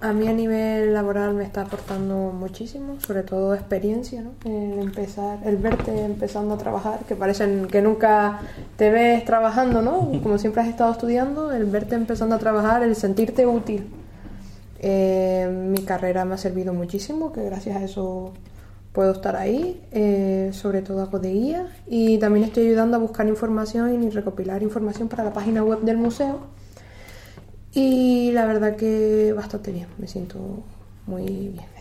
A mí a nivel laboral me está aportando muchísimo, sobre todo experiencia, ¿no? El verte empezando a trabajar, que parecen que nunca te ves trabajando, ¿no? Como siempre has estado estudiando, el verte empezando a trabajar, el sentirte útil. Mi carrera me ha servido muchísimo, que gracias a eso puedo estar ahí, sobre todo hago de guía y también estoy ayudando a buscar información y recopilar información para la página web del museo. Y la verdad que bastante bien, me siento muy bien.